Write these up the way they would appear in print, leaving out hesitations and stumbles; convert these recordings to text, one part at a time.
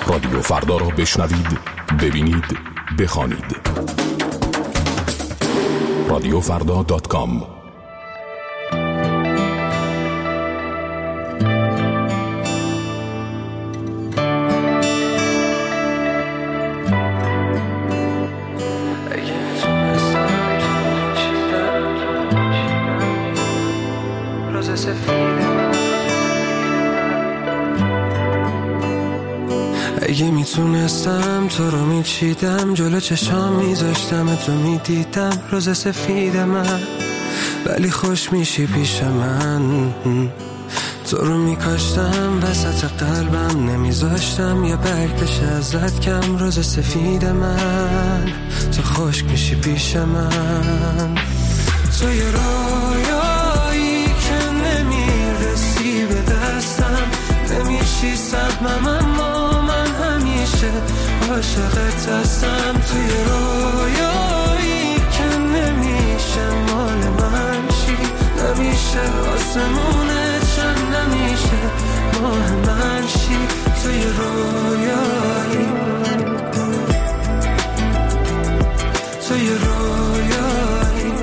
رادیو فردا را بشنوید، ببینید، بخوانید. radiofrda.com. اگه میتونستم تو رو میچیدم، جلو چشام میذاشتم تو میدیدم روز سفید من، ولی خوش میشی پیش من. تو رو میکاشتم وسط قلبم، نمیذاشتم یه برگ بشه ازت کم. روز سفید من، تو خوش میشی پیش من. تو یه رویایی که نمیرسی به دستم، نمیشی سهمم اما من همیشه عاشقت هستم. توی رویایی که نمیشه مال من شی، نمیشه آسمونت چند، نمیشه ماه من شی. توی رویایی، توی رویایی،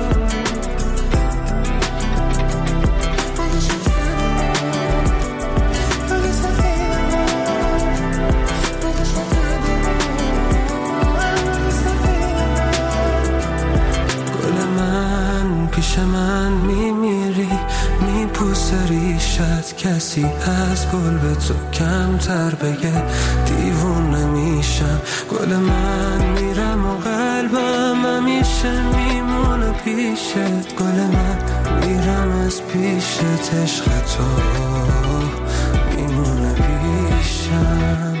پیش من میمیری، میپوسه ریشت. کسی از گل به تو کمتر بگه دیوونه میشم. گل من میرم و قلبم همیشه میمونه پیشت. گل من میرم از پیشت، عشق تو میمونه پیشم.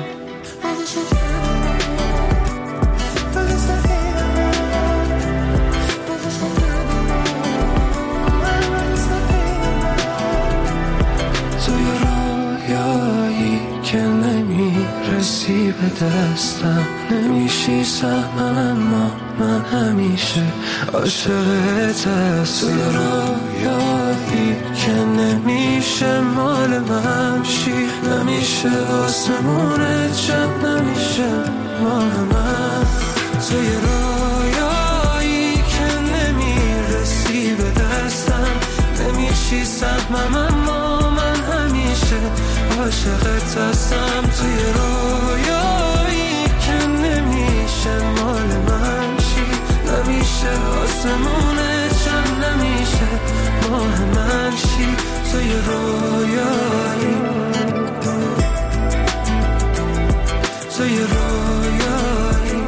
نمیرسی به دستم، نمیشی سهمم اما من همیشه عاشقت هستم. توی رویایی که نمیشه مال من شی، نمیشه آسمونت چند، نمیشه مال من. توی رویایی که نمیرسی به دستم، نمیشی سهمم اما من همیشه عاشقت هستم. توی رویایی که نمیشه مال من شی، نمیشه آسمونت چند، نمیشه ماه من شی. توی رویایی، توی رویایی،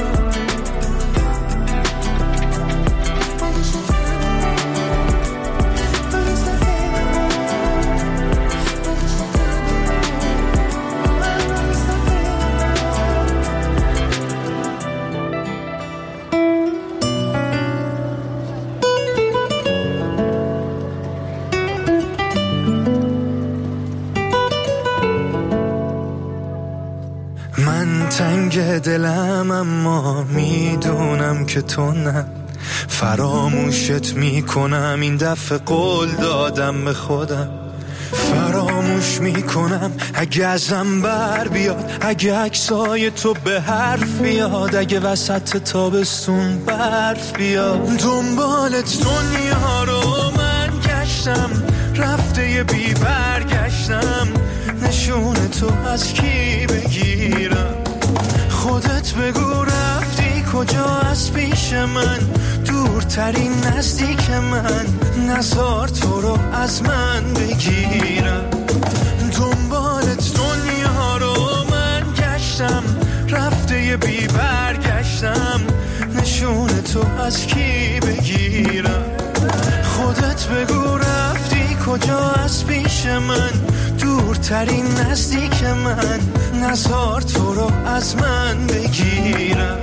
تنگ دلم اما میدونم که تو نه. فراموشت میکنم این دفعه، قول دادم به خودم. فراموش میکنم اگه ازم بر بیاد، اگه عکسای تو به حرف بیاد، اگه وسط تابستون برف بیاد. دنبالت دنیا رو من گشتم، رفته یه بی برگشتم. نشون تو از کی بگیرم؟ خودت بگو رفتی کجا از پیش من، دورترین نزدیک من. نزار تو رو از من بگیرم. دنبالت دنیا رو من گشتم، رفته یه بی برگشتم. نشون تو از کی بگیرم؟ خودت بگو رفتی کجا از پیش من، دورترین نزدیک من. نزار تو رو از من بگیرم.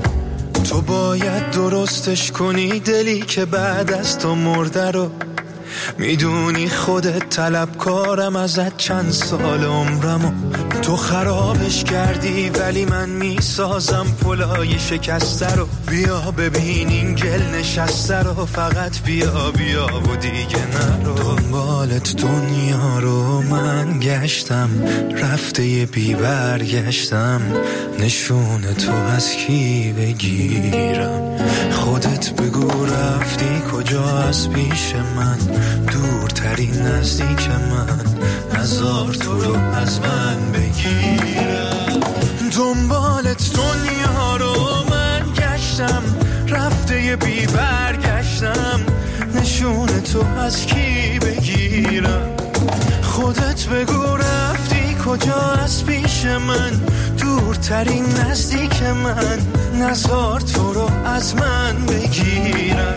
تو باید درستش کنی دلی که بعد از تو مرده رو. میدونی خودت طلبکارم ازت چند سال عمرمو تو خرابش کردی، ولی من میسازم پلای شکسته رو. بیا ببین این گل نشسته رو، فقط بیا بیا و دیگه نرو. دنبالت دنیا رو من گشتم، رفته یه بی برگشتم، نشون تو از کی بگیرم؟ خودت بگو رفتی کجا از پیش من، دورترین نزدیک من، نزار تو رو از من بگیرم. دنبالت دنیا رو من گشتم، رفته یه بی برگشتم، نشون تو از کی بگیرم؟ خودت بگو رفتی کجا از پیش من، دورترین نزدیک من، نزار تو رو از من بگیرم.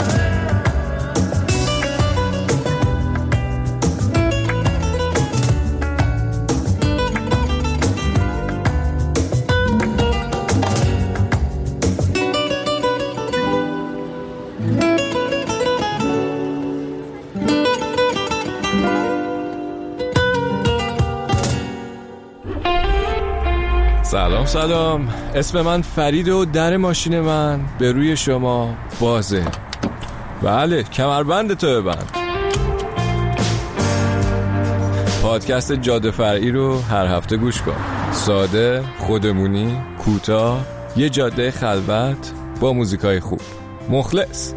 سلام، اسم من فرید و در ماشین من به روی شما بازه. بله، کمربند تو ببند. پادکست جاده فرعی رو هر هفته گوش کن. ساده، خودمونی، کوتاه، یه جاده خلوت با موزیکای خوب. مخلص.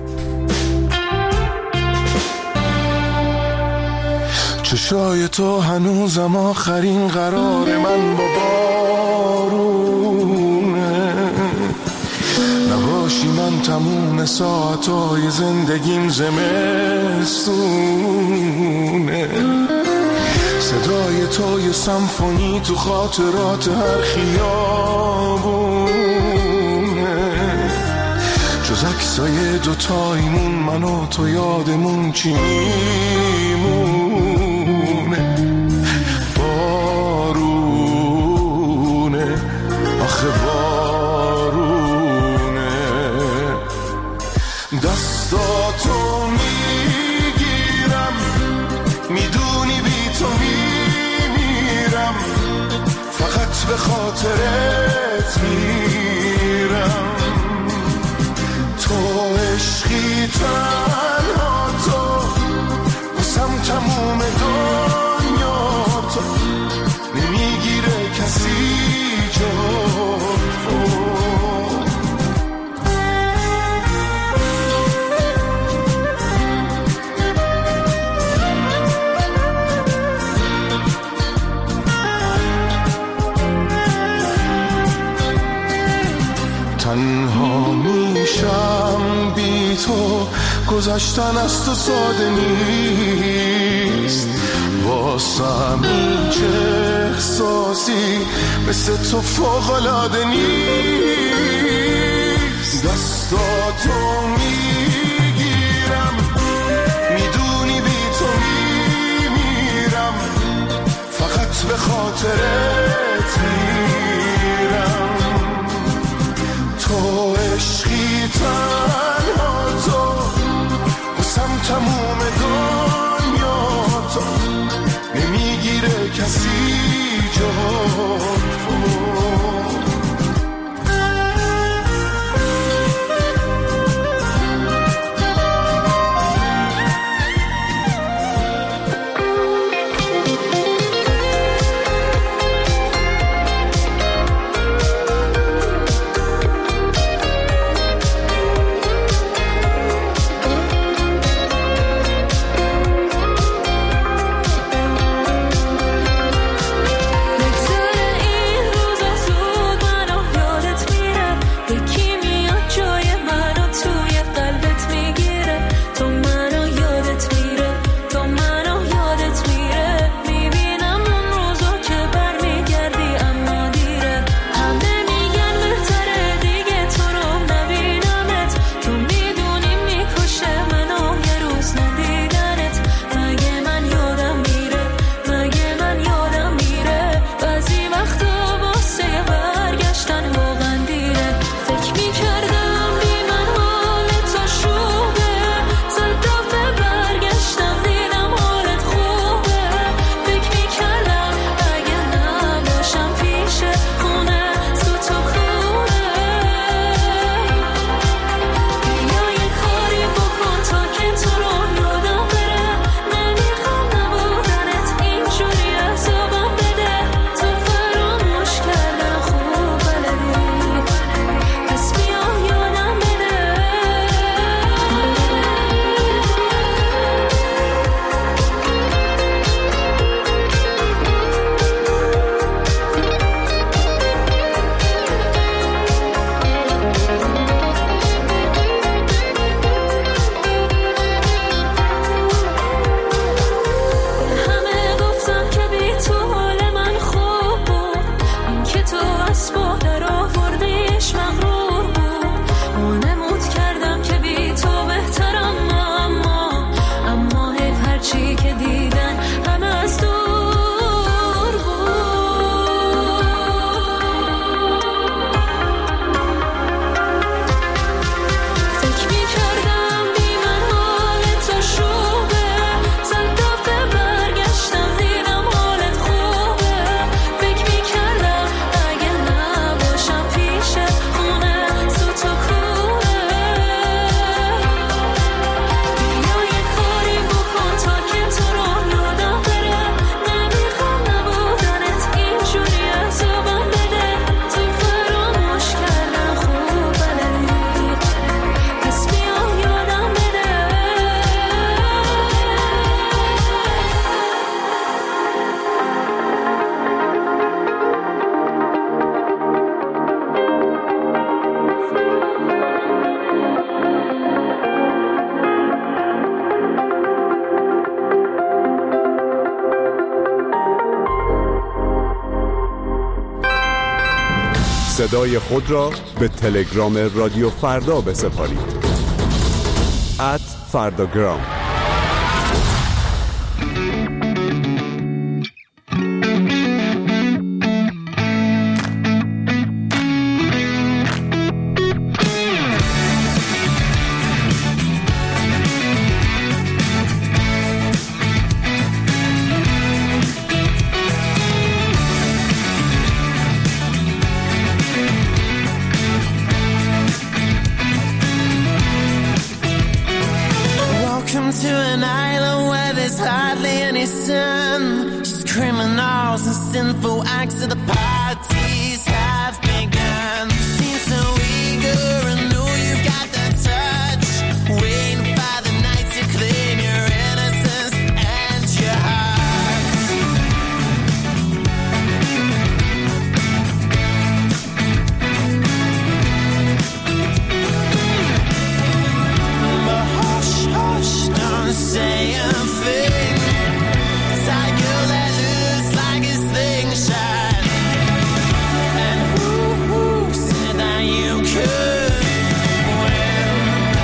چشای تو هنوزم آخرین قرار من با بارونه، نباشی من تموم ساعتای زندگیم زمستونه. صدای تو یه سمفونی تو خاطرات هر خیابونه، جز عکسای دوتایمون من و تو یادمون چی میمونه؟ بارونه، آخه بارونه. دستاتو میگیرم، میدونی بی تو میمیرم، فقط به خاطرت میرم. تو عشقی تنها تو، بسم تموم دنیا تو، نمیگیره کسی جا تو. تنها میشم بی تو، گذشتن از تو ساده نیست، واسم این چه احساسی مثل تو فوق‌العاده نیست. دستاتو میگیرم، میدونی بی تو میمیرم، فقط به خاطرت میرم. تو عشقی تنها تو، بسم تموم دنیا تو، نمیگیره کسی جا تو. صدای خود را به تلگرام رادیو فردا بسپارید. @فرداگرام. To an island where there's hardly any sun. Just criminals and sinful acts of the parties have begun. You seem so eager and know you've got the touch, waiting for the night to claim your innocence and your heart. But hush, hush, don't say a thing. It's like you let loose like a slingshot. And who said that you could win?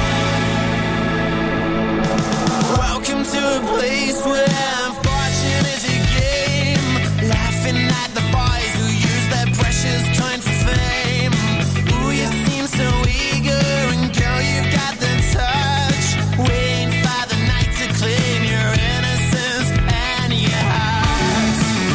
Welcome to a place where fortune is a game, laughing at the boys who use their precious coin for fame. Ooh, you seem so eager, and girl, you've got the touch, waiting for the night to claim your innocence and your heart.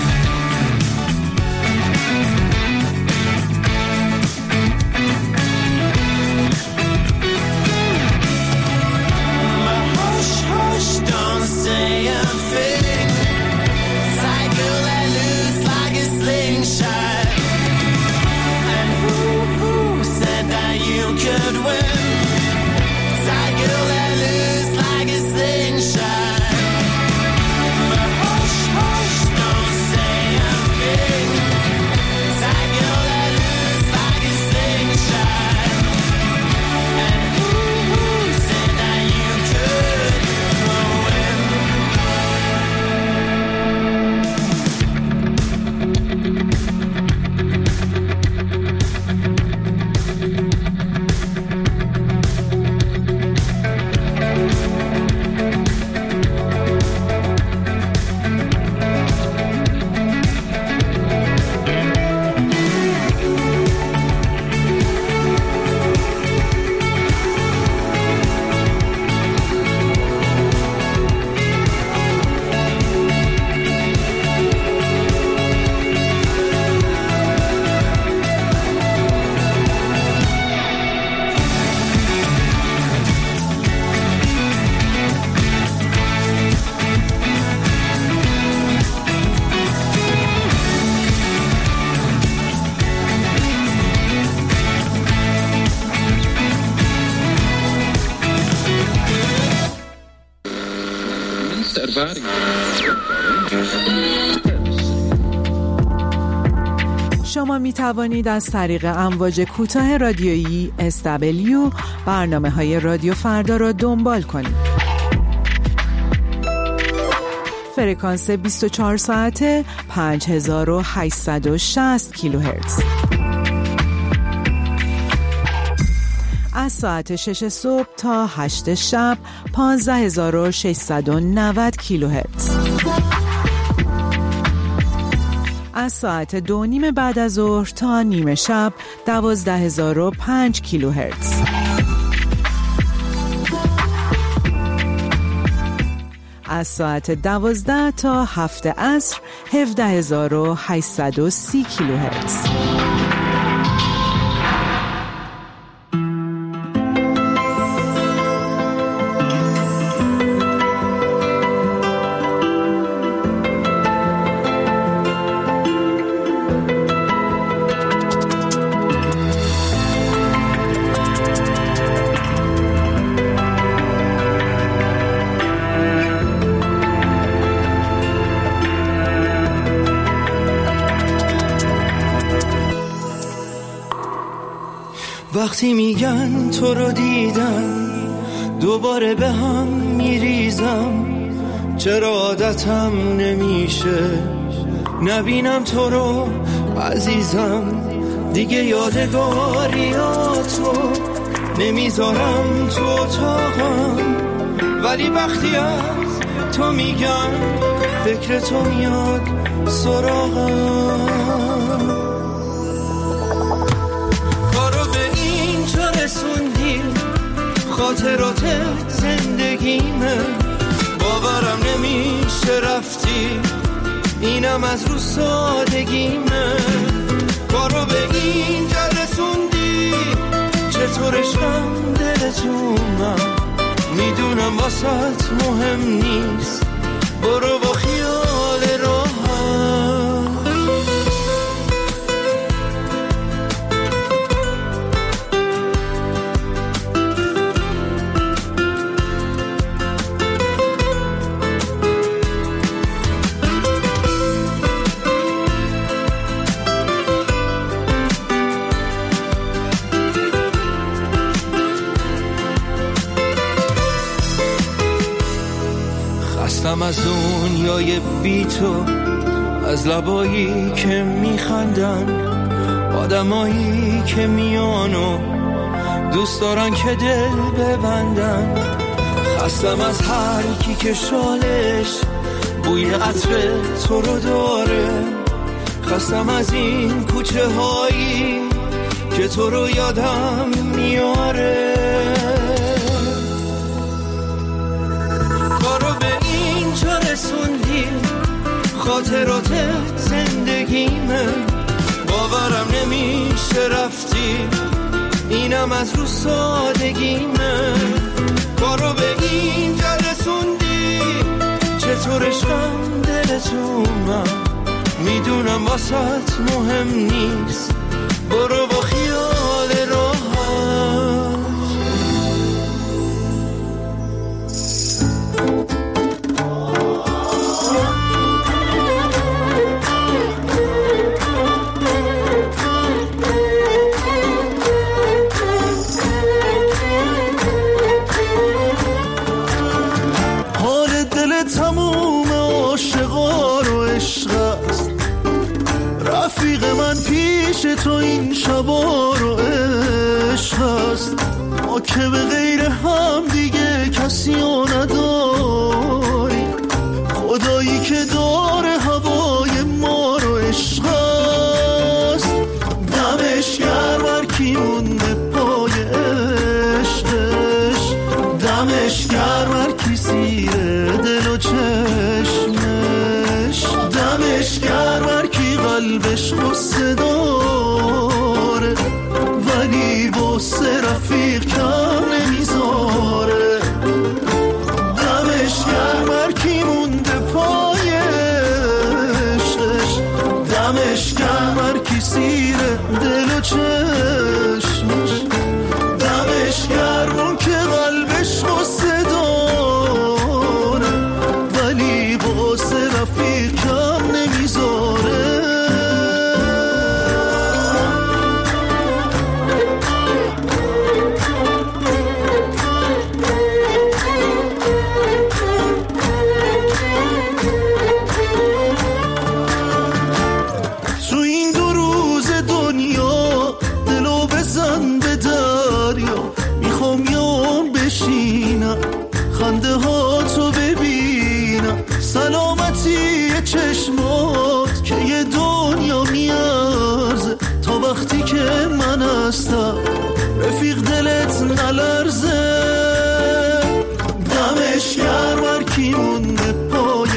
But hush, hush, don't say a thing. It's like you let loose like a slingshot. And who said that you could win? It's like you let loose like a slingshot. But hush, hush, don't say a thing. It's like you let loose like a slingshot. And who said that you could win? شما می توانید از طریق امواج کوتاه رادیویی SW برنامه‌های رادیو فردا را دنبال کنید. فرکانس 24 ساعته 5860 کیلوهرتز. از ساعت 6 صبح تا 8 شب 15690 کیلوهرتز. از ساعت 2:30 بعد از ظهر تا نیمه شب 12005 کیلوهرتز. از ساعت 12 تا 7 عصر 17830 کیلوهرتز. وقتی میگن تو رو دیدم دوباره به هم میریزم، چرا عادتم نمیشه نبینم تو رو عزیزم. دیگه یادگاریاتو نمیذارم تو اتاقم، ولی وقتی از تو میگم فکر تو میاد سراغم. کارو به اینجا رسوندی، خاطرات زندگیمه، باورم نمیشه رفتی، اینم از رو سادگیمه. کارو به اینجا رسوندی، چطور عشقم دلتونم، میدونم واسط مهم نیست، برو با خیال راحت. خستم از دنیای بی تو، از لبایی که میخندن، آدمایی که میانو دوست دارن که دل ببندن. خستم از هر کی که شالش بوی عطر تو رو داره، خستم از این کوچه هایی که تو رو یادم میاره. کارو به اینجا رسوندی، خاطرات زندگیمه، باورم نمیشه رفتی، اینم از رو سادگیمه. کارو به اینجا رسوندی، چطور عشقم دلتونم، میدونم واسط مهم نیست، برو با خیال راحت. تموم عاشقا رو عشق است، رفیق من پیش تو این شبا رو عشق است. ما که به غیر هم دیگه کسی رو نداری، خدایی که داره هوای ما رو عشق است. دمش گرم هر کی مونده پای عشقش، دمش گرم هر کی سیره دل و چشمش، دمش گرم هر کی قلبش غصه داره، ولی واسه رفیق کم نمیذاره. دمش گرم هر کی مونده پای عشقش، دمش گرم هر کی سیره دل و چشمش، دمش گرم اون که قلبش غصه داره، ولی واسه رفیق کم نمیذاره. تو این 2 روز دنیا دلو بزن به دریا، میخوام یام بشینم خنده ها تو ببینم، سلامتی چشمات که یه دنیا میارزه، تا وقتی که من هستم رفیق دلت نلرزه. دمش گرم هر کی مونده پای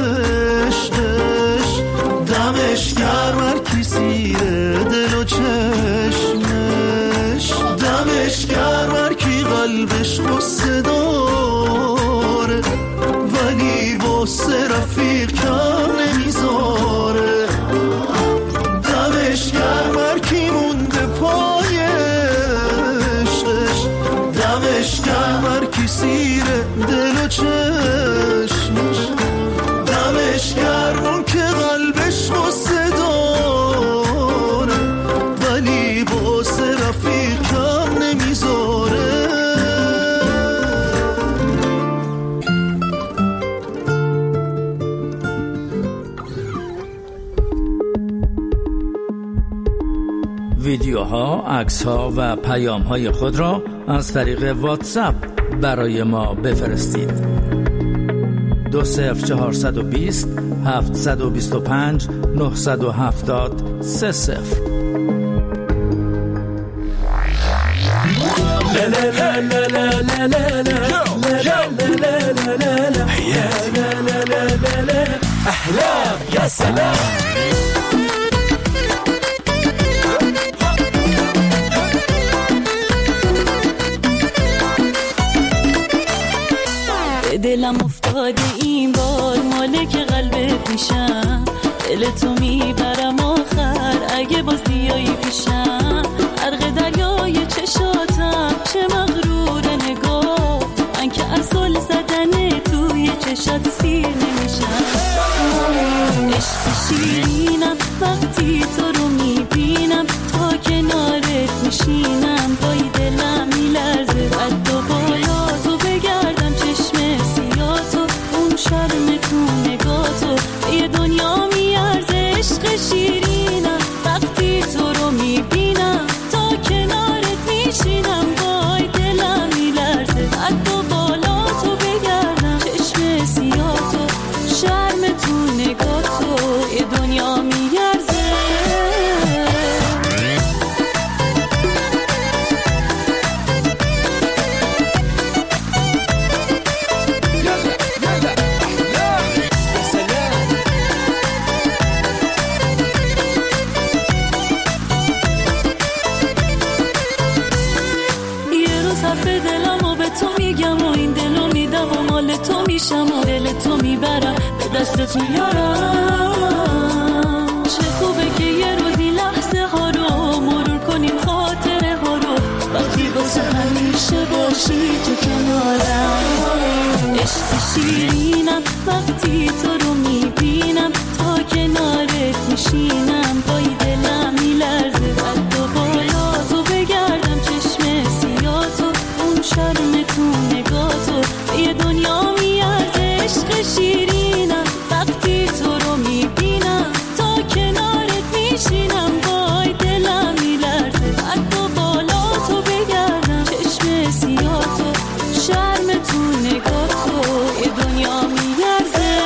عشقش، دمش گرم هر کی سیره دل و چشمش، دمش گرم هر کی قلبش غصه داره، ولی واسه رفیق کم نمیذاره. دمش گرم هر کی مونده پای عشقش، دمش گرم هر کی سیره دل و چشمش، دمش گرم اون که قلبش غصه داره، ولی واسه رفیق کم نمیذاره. ها، عکس ها و پیام های خود را از طریق واتساپ برای ما بفرستید. 20420 725 970 30. احلام يا سلام دلم افتاده این بار مالک قلبت میشم، دل تو میبرم آخر اگه باز بیایی پیشم. غرق دریای چشاتم چه مغرور نگاه، من که از زل زدن توی چشات سیر نمیشم. عشق شیرینم وقتی تو رو میبینم، تا کنارت میشینم پای دلم میلرزه. قد و بالا تو بگردم چشم سیاتو، اون شرم تو نگاتو یه دنیا میارزه. عشق شیرینم وقتی تو رو میبینم، تا کنارت میشینم پای دلم میلرزه. قد و بالا تو بگردم چشم سیاتو، شرم تو نگاتو یه دنیا میارزه. دل تو میبرم به دست تو یارم. چه خوبه که یه روزی لحظه ها رو مرور کنیم، خاطره ها رو وقتی واسه همیشه باشی تو کنارم. عشق شیرینم وقتی تو رو میبینم، تا کنارت میشینم پای دلم میلرزه. قد و بالا تو بگردم چشم سیاتو، اون شرم تو نگاتو یه دنیا میارزه. عشق شیرینم وقتی تو رو میبینم، تا کنارت میشینم پای دلم میلرزه. قد و بالا تو بگردم چشم سیاتو، شرم تو نگاتو یه دنیا میارزه.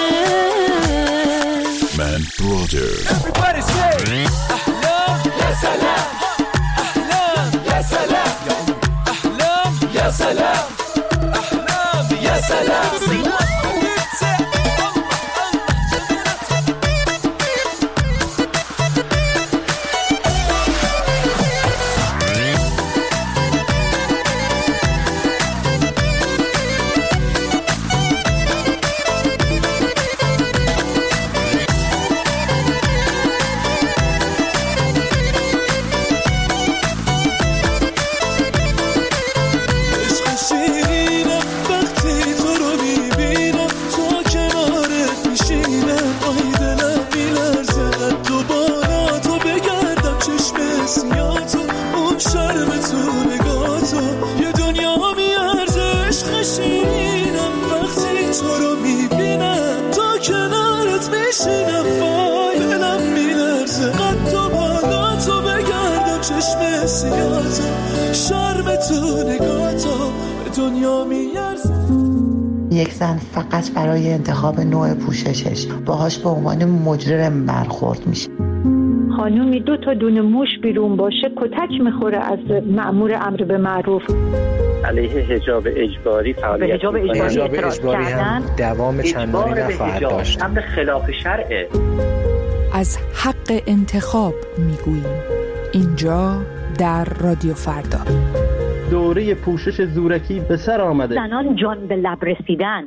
من برادر Everybody say احلام يا سلام احلام يا سلام احلام يا سلام احلام يا سلام. یک زن فقط برای انتخاب نوع پوششش باهاش به عنوان مجرم برخورد میشه. خانومی 2 تا دونه موش بیرون باشه کتک میخوره از مأمور امر به معروف. علیه حجاب اجباری فعالیت حجاب اجباری هم دوام چندانی نخواهد داشت. امر خلاف شرعه. از حق انتخاب میگوییم اینجا در رادیو فردا. دوره پوشش زورکی به سر آمده. زنان جان به لب رسیدن.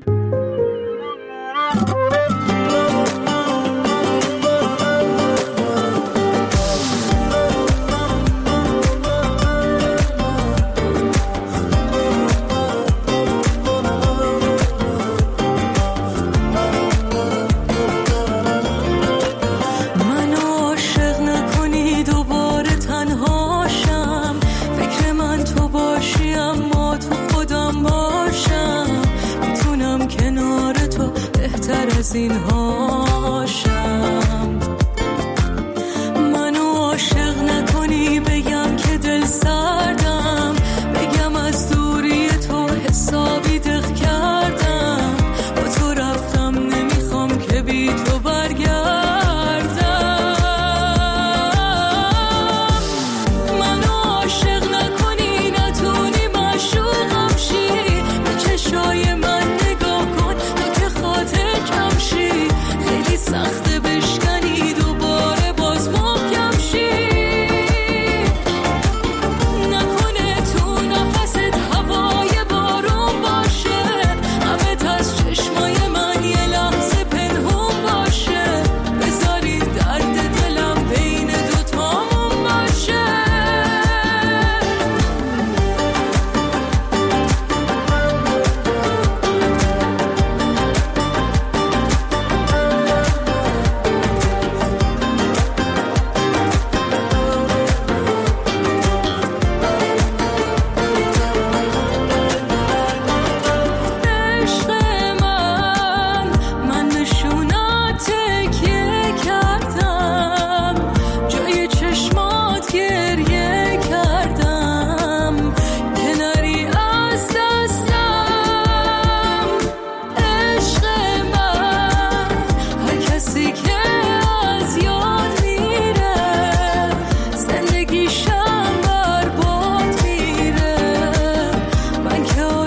این هاشم منو عاشق نکنی، بگم که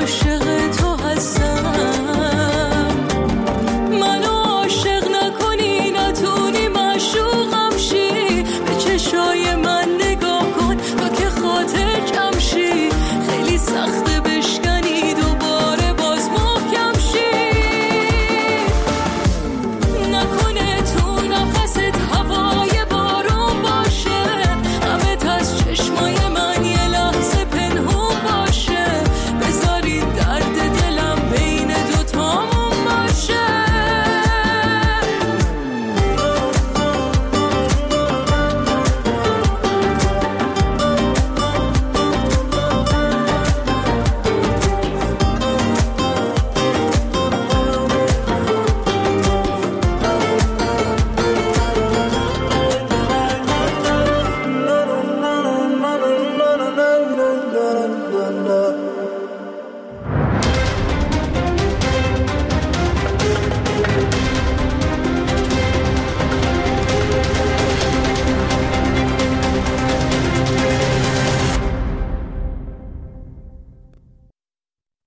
عاشق